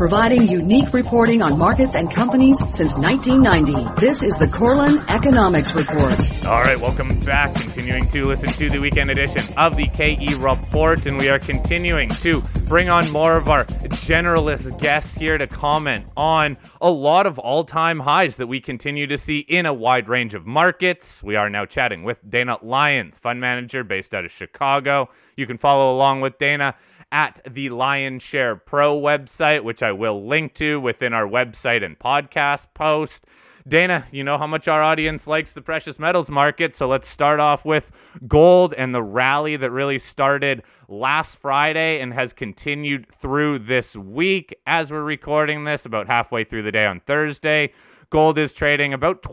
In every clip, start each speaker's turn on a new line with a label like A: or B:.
A: providing unique reporting on markets and companies since 1990. This is the Korelin Economics Report.
B: All right, welcome back. Continuing to listen to the weekend edition of the KE Report, and we are continuing to bring on more of our generalist guests here to comment on a lot of all-time highs that we continue to see in a wide range of markets. We are now chatting with Dana Lyons, fund manager based out of Chicago. You can follow along with Dana at the Lionshare Pro website, which I will link to within our website and podcast post. Dana, you know how much our audience likes the precious metals market, so let's start off with gold and the rally that really started last Friday and has continued through this week. As we're recording this, about halfway through the day on Thursday, gold is trading about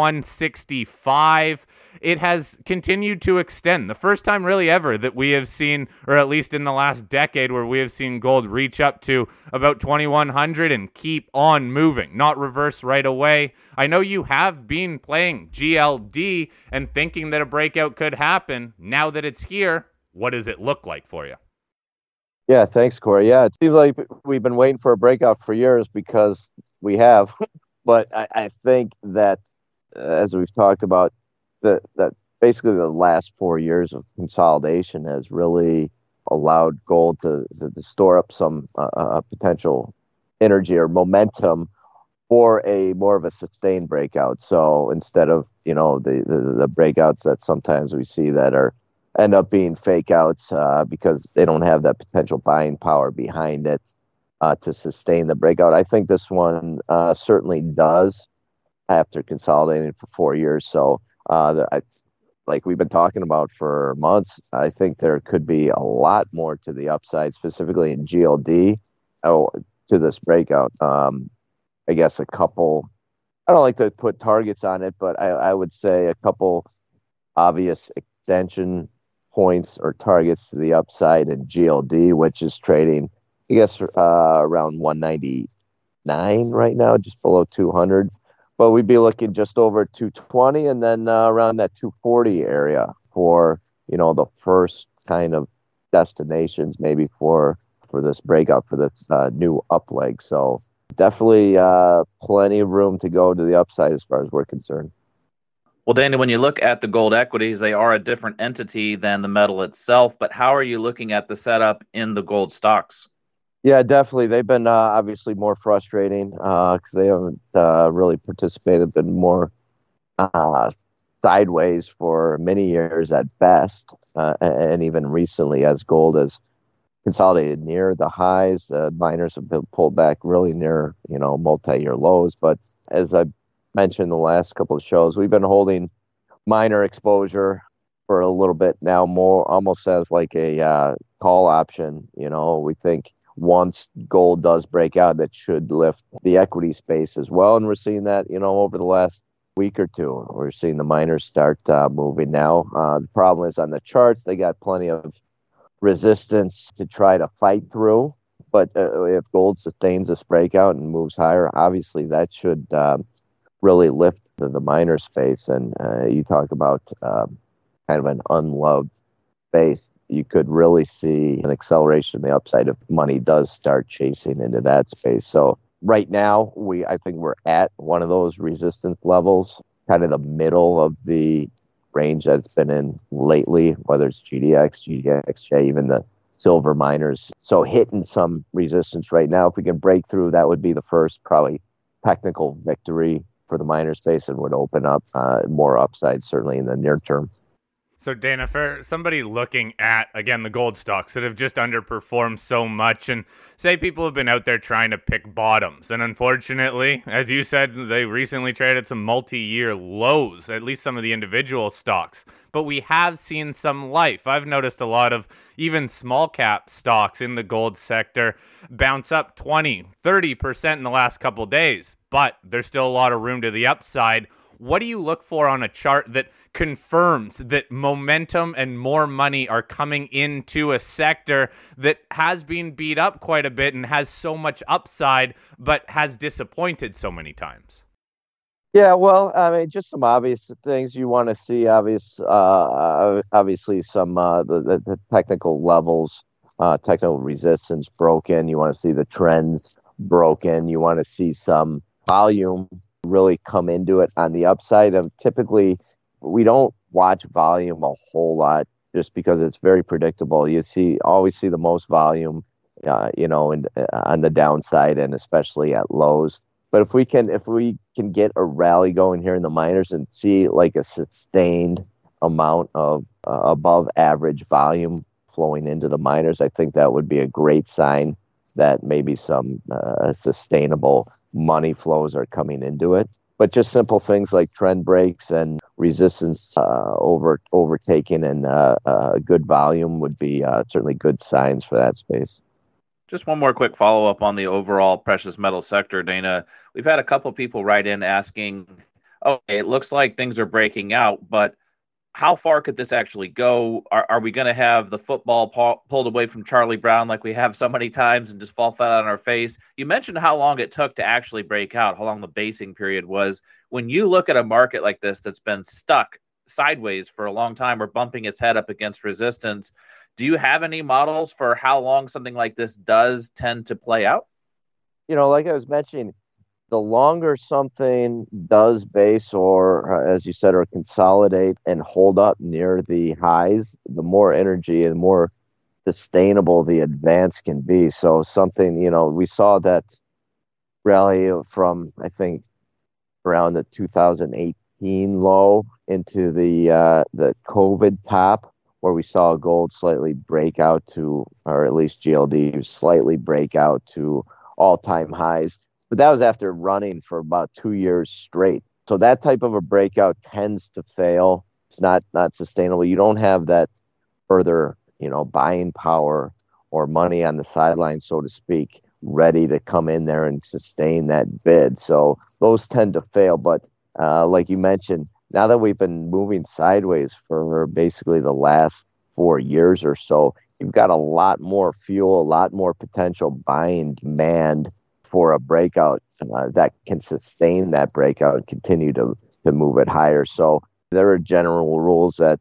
B: $21.65. It has continued to extend. The first time really ever that we have seen, or at least in the last decade, where we have seen gold reach up to about 2,100 and keep on moving, not reverse right away. I know you have been playing GLD and thinking that a breakout could happen. Now that it's here, what does it look like for you?
C: Yeah, thanks, Corey. Yeah, it seems like we've been waiting for a breakout for years because we have. But I think that, as we've talked about, that basically the last 4 years of consolidation has really allowed gold to store up some potential energy or momentum for a more of a sustained breakout. So instead of, the breakouts that sometimes we see that end up being fake outs because they don't have that potential buying power behind it to sustain the breakout. I think this one certainly does after consolidating for 4 years. So like we've been talking about for months, I think there could be a lot more to the upside, specifically in GLD, to this breakout. I guess a couple, I don't like to put targets on it, but I would say a couple obvious extension points or targets to the upside in GLD, which is trading, I guess, around 199 right now, just below 200. But we'd be looking just over 220 and then around that 240 area for, the first kind of destinations maybe for this breakout, for this new up leg. So definitely plenty of room to go to the upside as far as we're concerned.
D: Well, Danny, when you look at the gold equities, they are a different entity than the metal itself. But how are you looking at the setup in the gold stocks?
C: Yeah, definitely. They've been obviously more frustrating because they haven't really participated, been more sideways for many years at best. And even recently, as gold has consolidated near the highs, the miners have been pulled back really near, multi-year lows. But as I mentioned in the last couple of shows, we've been holding miner exposure for a little bit now, more almost as like a call option. We think once gold does break out, that should lift the equity space as well. And we're seeing that, over the last week or two. We're seeing the miners start moving now. The problem is on the charts, they got plenty of resistance to try to fight through. But if gold sustains this breakout and moves higher, obviously that should really lift the miner space. And you talk about kind of an unloved space. You could really see an acceleration in the upside if money does start chasing into that space. So right now, I think we're at one of those resistance levels, kind of the middle of the range that it's been in lately, whether it's GDX, GDXJ, even the silver miners. So hitting some resistance right now, if we can break through, that would be the first probably technical victory for the miner space and would open up more upside, certainly in the near term.
B: So Dana, for somebody looking at, again, the gold stocks that have just underperformed so much, and say people have been out there trying to pick bottoms, and unfortunately, as you said, they recently traded some multi-year lows, at least some of the individual stocks, but we have seen some life. I've noticed a lot of even small cap stocks in the gold sector bounce up 20, 30% in the last couple days, but there's still a lot of room to the upside. What do you look for on a chart that confirms that momentum and more money are coming into a sector that has been beat up quite a bit and has so much upside, but has disappointed so many times?
C: Yeah, well, I mean, just some obvious things you want to see. Obviously, some the technical levels, technical resistance broken. You want to see the trends broken. You want to see some volume really come into it on the upside. Of typically, we don't watch volume a whole lot just because it's very predictable. You always see the most volume, on the downside and especially at lows. But if we can get a rally going here in the minors and see like a sustained amount of above average volume flowing into the minors, I think that would be a great sign that maybe some sustainable money flows are coming into it. But just simple things like trend breaks and resistance overtaking and good volume would be certainly good signs for that space.
D: Just one more quick follow-up on the overall precious metal sector, Dana. We've had a couple people write in asking, okay, it looks like things are breaking out, but how far could this actually go? Are we going to have the football pulled away from Charlie Brown like we have so many times and just fall flat on our face? You mentioned how long it took to actually break out, how long the basing period was. When you look at a market like this that's been stuck sideways for a long time or bumping its head up against resistance, do you have any models for how long something like this does tend to play out?
C: Like I was mentioning, the longer something does base or, as you said, or consolidate and hold up near the highs, the more energy and more sustainable the advance can be. So something, we saw that rally from, I think, around the 2018 low into the COVID top, where we saw gold slightly break out to, or at least GLD slightly break out to all-time highs. But that was after running for about 2 years straight. So that type of a breakout tends to fail. It's not sustainable. You don't have that further, buying power or money on the sideline, so to speak, ready to come in there and sustain that bid. So those tend to fail. But like you mentioned, now that we've been moving sideways for basically the last 4 years or so, you've got a lot more fuel, a lot more potential buying demand for a breakout that can sustain that breakout and continue to move it higher. So there are general rules that,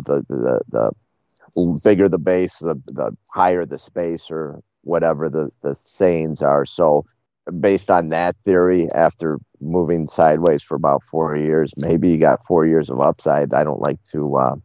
C: the bigger the base, the higher the space, or whatever the sayings are. So based on that theory, after moving sideways for about 4 years, maybe you got 4 years of upside. I don't like to,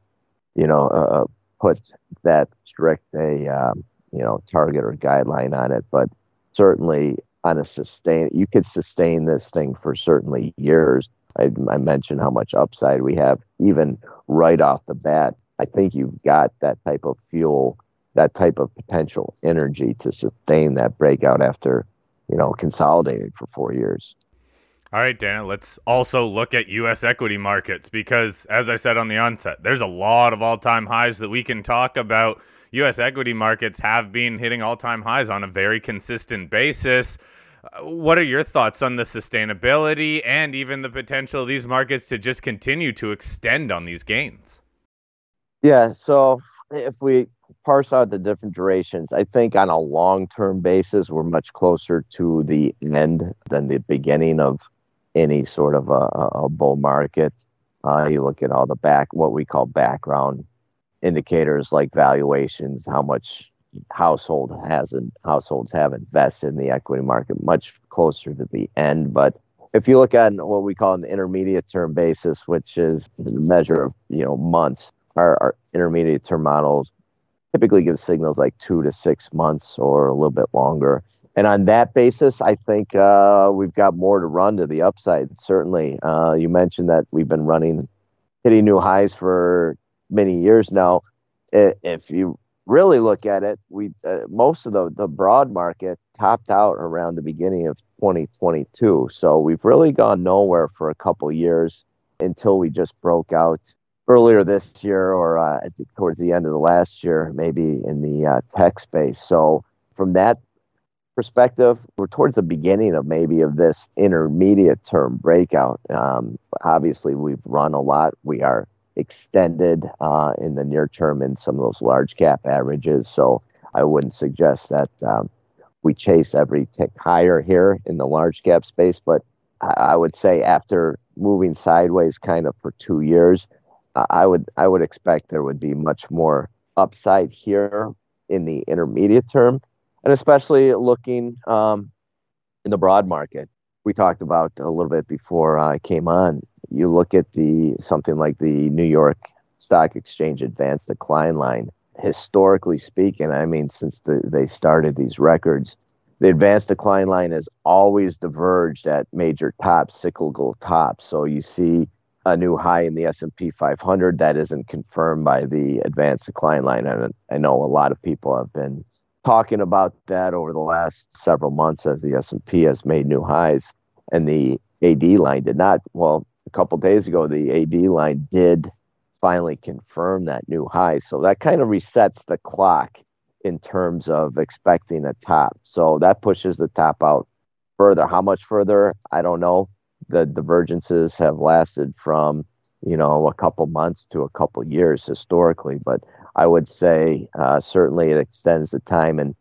C: put that strict a, target or guideline on it, but certainly on you could sustain this thing for certainly years. I mentioned how much upside we have even right off the bat. I think you've got that type of fuel, that type of potential energy to sustain that breakout after, consolidating for 4 years.
B: All right, Dana, let's also look at U.S. equity markets because, as I said on the onset, there's a lot of all-time highs that we can talk about. U.S. equity markets have been hitting all-time highs on a very consistent basis. What are your thoughts on the sustainability and even the potential of these markets to just continue to extend on these gains?
C: Yeah, so if we parse out the different durations, I think on a long-term basis, we're much closer to the end than the beginning of any sort of a bull market. You look at all the what we call background indicators like valuations, how much households have invested in the equity market, much closer to the end. But if you look at what we call an intermediate term basis, which is the measure of months, our intermediate term models typically give signals like 2 to 6 months or a little bit longer. And on that basis, I think we've got more to run to the upside. Certainly, you mentioned that we've been hitting new highs for many years now. If you really look at it, most of the broad market topped out around the beginning of 2022. So we've really gone nowhere for a couple years until we just broke out earlier this year, or I think towards the end of the last year, maybe in the tech space. So from that perspective, we're towards the beginning of this intermediate term breakout. Obviously, we've run a lot. We are extended in the near term in some of those large cap averages. So I wouldn't suggest that we chase every tick higher here in the large cap space. But I would say after moving sideways kind of for 2 years, I would expect there would be much more upside here in the intermediate term. And especially looking in the broad market. We talked about a little bit before I came on. You look at something like the New York Stock Exchange advanced decline line. Historically speaking, I mean, since they started these records, the advanced decline line has always diverged at major tops, cyclical tops. So you see a new high in the S&P 500 that isn't confirmed by the advanced decline line. And I know a lot of people have been talking about that over the last several months as the S&P has made new highs and the AD line did not. Well, a couple days ago, the AD line did finally confirm that new high. So that kind of resets the clock in terms of expecting a top. So that pushes the top out further. How much further? I don't know. The divergences have lasted from, a couple months to a couple years historically, but I would say certainly it extends the time, and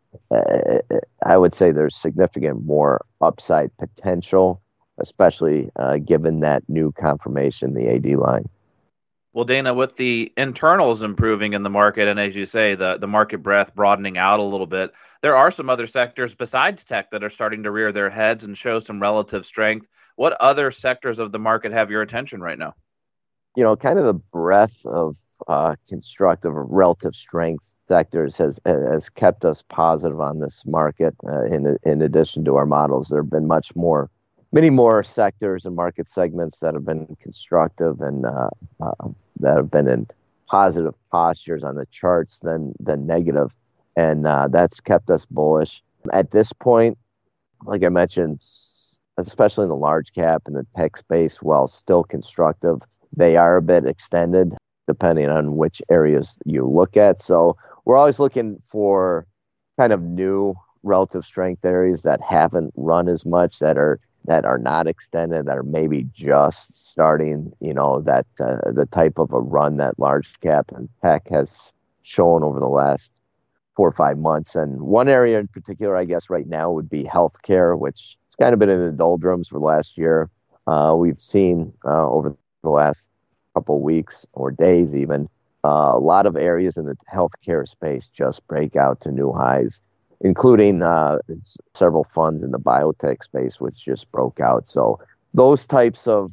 C: I would say there's significant more upside potential, especially given that new confirmation, the AD line.
D: Well, Dana, with the internals improving in the market, and as you say, the market breadth broadening out a little bit, there are some other sectors besides tech that are starting to rear their heads and show some relative strength. What other sectors of the market have your attention right now?
C: Kind of the breadth of constructive or relative strength sectors has kept us positive on this market. In addition to our models, there have been many more sectors and market segments that have been constructive and that have been in positive postures on the charts than negative, and that's kept us bullish. At this point, like I mentioned, especially in the large cap and the tech space, while still constructive, they are a bit extended depending on which areas you look at. So we're always looking for kind of new relative strength areas that haven't run as much, that are not extended, that are maybe just starting, that the type of a run that large cap and tech has shown over the last 4 or 5 months. And one area in particular, I guess right now would be healthcare, which has kind of been in the doldrums for last year. We've seen over the last couple of weeks or days even, a lot of areas in the healthcare space just break out to new highs, including several funds in the biotech space, which just broke out. So those types of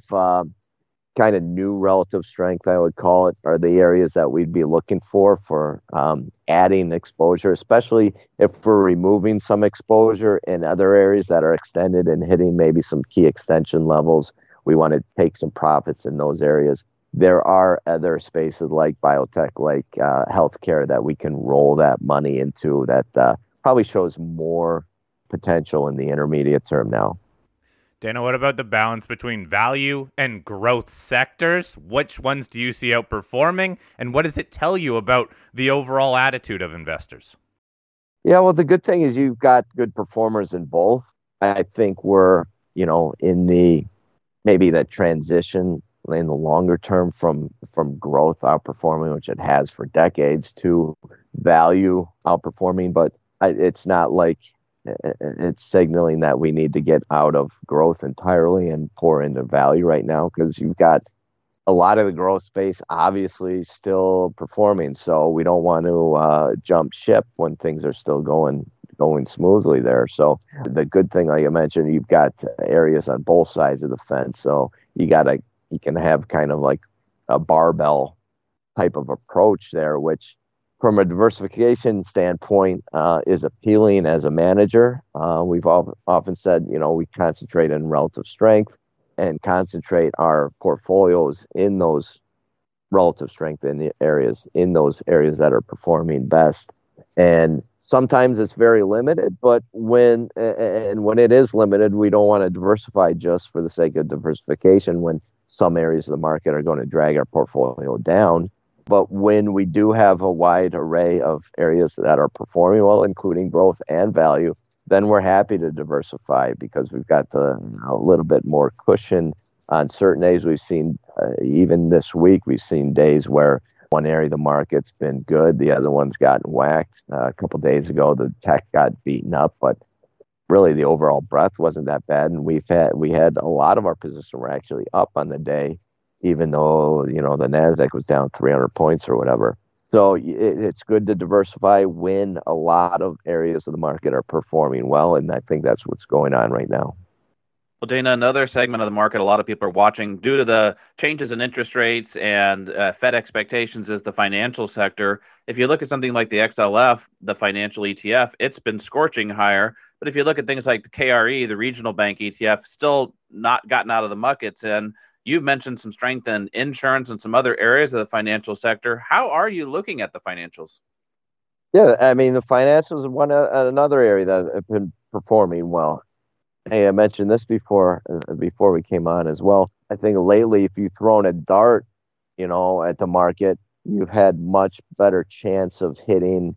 C: kind of new relative strength, I would call it, are the areas that we'd be looking for adding exposure, especially if we're removing some exposure in other areas that are extended and hitting maybe some key extension levels. We want to take some profits in those areas. There are other spaces like biotech, like healthcare, that we can roll that money into that probably shows more potential in the intermediate term now.
B: Dana, what about the balance between value and growth sectors? Which ones do you see outperforming, and what does it tell you about the overall attitude of investors?
C: Yeah, well, the good thing is you've got good performers in both. I think we're, in maybe that transition in the longer term from growth outperforming, which it has for decades, to value outperforming, but it's not like it's signaling that we need to get out of growth entirely and pour into value right now, because you've got a lot of the growth space obviously still performing. So we don't want to jump ship when things are still going smoothly there. So the good thing, like I mentioned, you've got areas on both sides of the fence. So you can have kind of like a barbell type of approach there, which from a diversification standpoint is appealing as a manager. We've often said, we concentrate on relative strength and concentrate our portfolios in those relative strength in those areas that are performing best. And sometimes it's very limited, but when it is limited, we don't want to diversify just for the sake of diversification when some areas of the market are going to drag our portfolio down. But when we do have a wide array of areas that are performing well, including growth and value, then we're happy to diversify because we've got a little bit more cushion on certain days. We've seen, even this week, we've seen days where one area of the market's been good, the other one's gotten whacked. A couple of days ago, the tech got beaten up, but really the overall breadth wasn't that bad. And we had a lot of our position were actually up on the day, even though, the NASDAQ was down 300 points or whatever. So it's good to diversify when a lot of areas of the market are performing well, and I think that's what's going on right now.
D: Well, Dana, another segment of the market a lot of people are watching due to the changes in interest rates and Fed expectations is the financial sector. If you look at something like the XLF, the financial ETF, it's been scorching higher. But if you look at things like the KRE, the regional bank ETF, still not gotten out of the muckets. And you've mentioned some strength in insurance and some other areas of the financial sector. How are you looking at the financials?
C: Yeah, I mean, the financials are another area that have been performing well. Hey, I mentioned this before we came on as well. I think lately, if you've thrown a dart, at the market, you've had much better chance of hitting,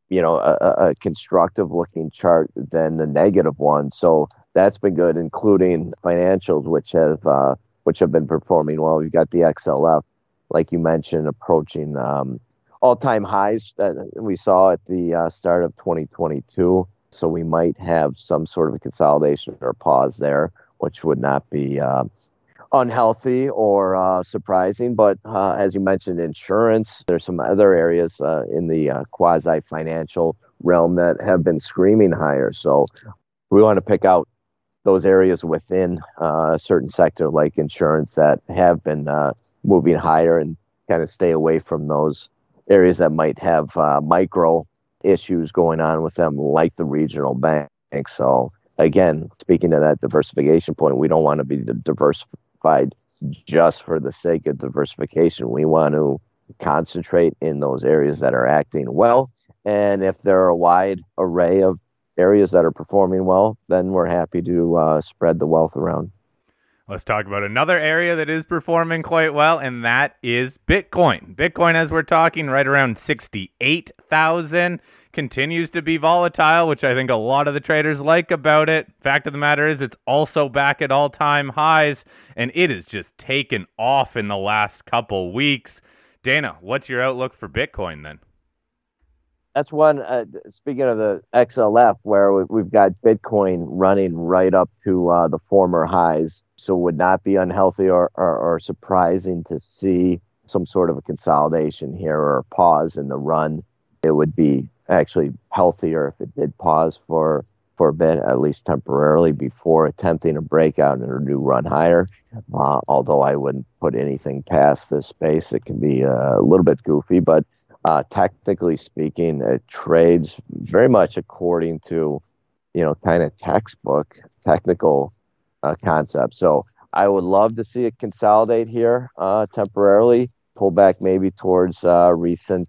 C: a constructive looking chart than the negative one. So that's been good, including financials, which have been performing well. You've got the XLF, like you mentioned, approaching all-time highs that we saw at the start of 2022. So we might have some sort of a consolidation or pause there, which would not be unhealthy or surprising. But as you mentioned, insurance, there's some other areas in the quasi-financial realm that have been screaming higher. So we want to pick out those areas within a certain sector like insurance that have been moving higher and kind of stay away from those areas that might have micro issues going on with them, like the regional bank. So again, speaking to that diversification point, we don't want to be diversified just for the sake of diversification. We want to concentrate in those areas that are acting well. And if there are a wide array of areas that are performing well, then we're happy to spread the wealth around.
B: Let's talk about another area that is performing quite well, and that is Bitcoin. Bitcoin, as we're talking, right around 68,000, continues to be volatile, which I think a lot of the traders like about it. Fact of the matter is it's also back at all-time highs, and it has just taken off in the last couple weeks. Dana, what's your outlook for Bitcoin then?
C: That's one, speaking of the XLF, where we've got Bitcoin running right up to the former highs. So it would not be unhealthy or surprising to see some sort of a consolidation here or a pause in the run. It would be actually healthier if it did pause for a bit, at least temporarily, before attempting a breakout and a new run higher. Although I wouldn't put anything past this space. It can be a little bit goofy, but technically speaking, it trades very much according to, kind of textbook technical concept. So I would love to see it consolidate here temporarily, pull back maybe towards that recent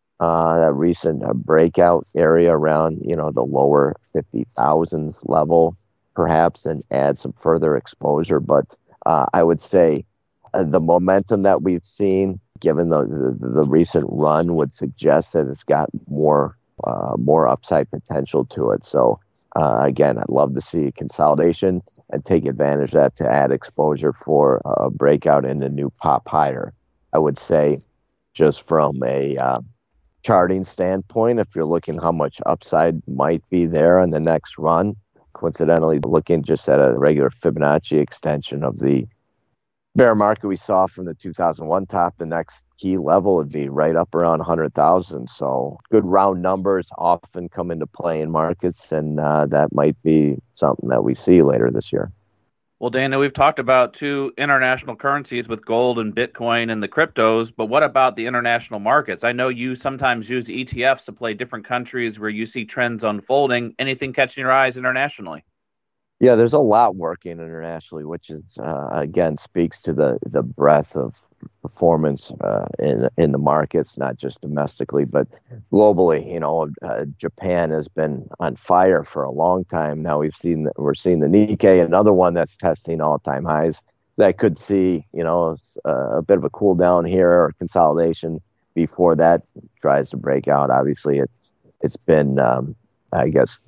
C: breakout area around, the lower 50,000 level, perhaps, and add some further exposure. But I would say the momentum that we've seen, given the recent run, would suggest that it's got more upside potential to it. So again, I'd love to see consolidation and take advantage of that to add exposure for a breakout in a new pop higher. I would say, just from a charting standpoint, if you're looking how much upside might be there on the next run, coincidentally looking just at a regular Fibonacci extension of the bear market we saw from the 2001 top, the next key level would be right up around 100,000. So good round numbers often come into play in markets, and that might be something that we see later this year.
D: Well, Dana, we've talked about two international currencies with gold and Bitcoin and the cryptos, but what about the international markets? I know you sometimes use ETFs to play different countries where you see trends unfolding. Anything catching your eyes internationally?
C: Yeah, there's a lot working internationally, which is again speaks to the breadth of performance in the markets, not just domestically but globally. Japan has been on fire for a long time now. We're seeing the Nikkei, another one that's testing all-time highs. That could see a bit of a cool down here or consolidation before that tries to break out. Obviously, it's been I guess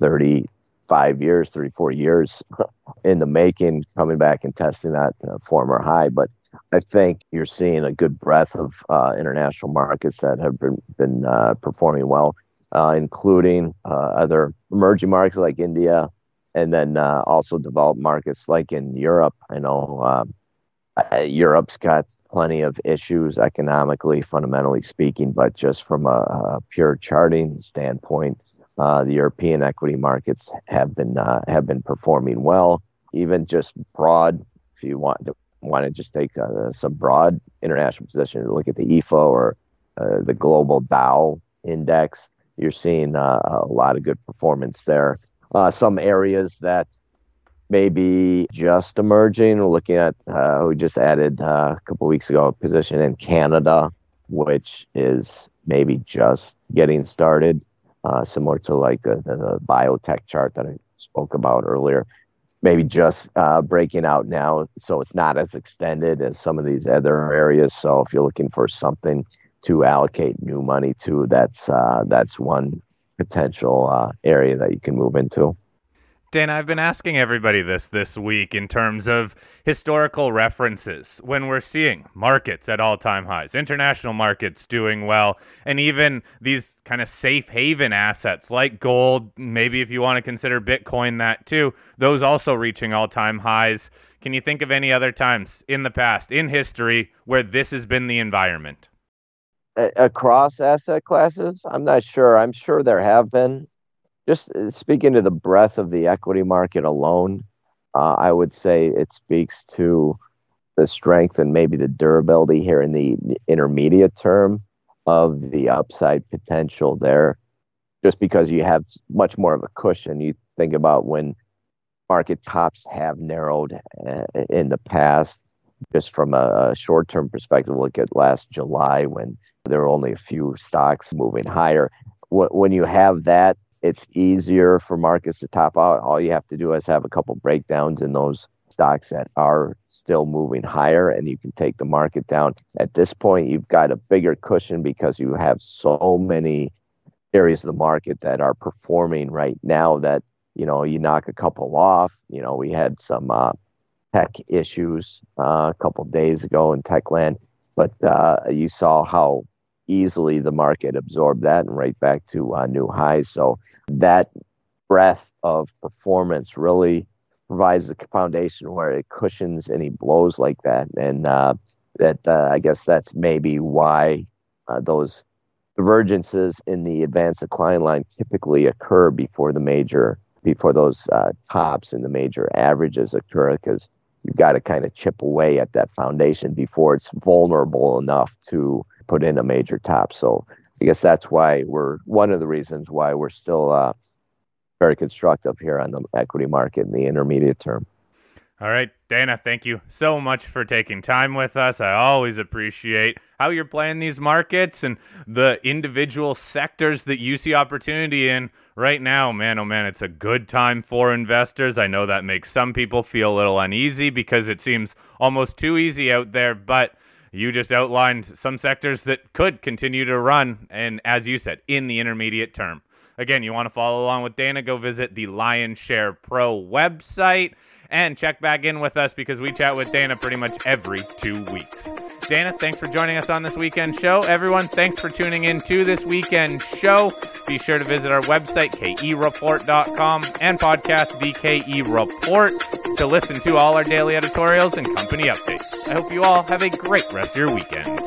C: 34 years in the making, coming back and testing that former high. But I think you're seeing a good breadth of international markets that have been performing well, including other emerging markets like India, and then also developed markets like in Europe. I know Europe's got plenty of issues economically, fundamentally speaking, but just from a pure charting standpoint, the European equity markets have been performing well. Even just broad, if you want to just take some broad international position, look at the EFA or the global Dow index, you're seeing a lot of good performance there. Some areas that maybe just emerging, we're looking at, we just added a couple weeks ago a position in Canada, which is maybe just getting started, similar to like the biotech chart that I spoke about earlier. Maybe just breaking out now, so it's not as extended as some of these other areas. So if you're looking for something to allocate new money to, that's one potential area that you can move into.
B: Dana, I've been asking everybody this week in terms of historical references when we're seeing markets at all-time highs, international markets doing well, and even these kind of safe haven assets like gold, maybe if you want to consider Bitcoin that too, those also reaching all-time highs. Can you think of any other times in the past, in history, where this has been the environment?
C: Across asset classes? I'm not sure. I'm sure there have been. Just speaking to the breadth of the equity market alone, I would say it speaks to the strength and maybe the durability here in the intermediate term of the upside potential there, just because you have much more of a cushion. You think about when market tops have narrowed in the past, just from a short-term perspective, look at last July when there were only a few stocks moving higher. When you have that, it's easier for markets to top out. All you have to do is have a couple breakdowns in those stocks that are still moving higher, and you can take the market down. At this point, you've got a bigger cushion because you have so many areas of the market that are performing right now that, you knock a couple off. We had some tech issues a couple of days ago in tech land, but you saw how easily the market absorbed that and right back to new highs. So that breadth of performance really provides a foundation where it cushions any blows like that. And I guess that's maybe why those divergences in the advanced decline line typically occur before those tops and the major averages occur, because you've got to kind of chip away at that foundation before it's vulnerable enough to put in a major top. So I guess that's why one of the reasons why we're still very constructive here on the equity market in the intermediate term.
B: All right, Dana, thank you so much for taking time with us. I always appreciate how you're playing these markets and the individual sectors that you see opportunity in right now. Man, oh man, it's a good time for investors. I know that makes some people feel a little uneasy because it seems almost too easy out there, but you just outlined some sectors that could continue to run, and as you said, in the intermediate term. Again, you want to follow along with Dana, go visit the Lionshare Pro website and check back in with us because we chat with Dana pretty much every 2 weeks. Dana, thanks for joining us on this weekend show. Everyone, thanks for tuning in to this weekend show. Be sure to visit our website, kereport.com, and podcast The KE Report to listen to all our daily editorials and company updates. I hope you all have a great rest of your weekend.